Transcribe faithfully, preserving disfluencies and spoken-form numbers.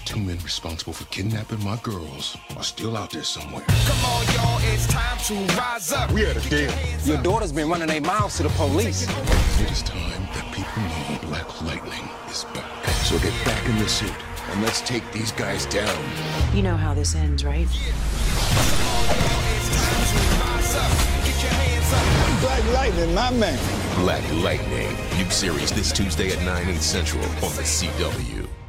two men responsible for kidnapping my girls are still out there somewhere. Come on, y'all, it's time to rise up. We had a deal. Your daughter's been running their mouths to the police. It is time that people know Black Lightning is back. So get back in the suit and let's take these guys down. You know how this ends, right? Black Lightning, my man. Black Lightning, new series this Tuesday at nine, eight central on the C W.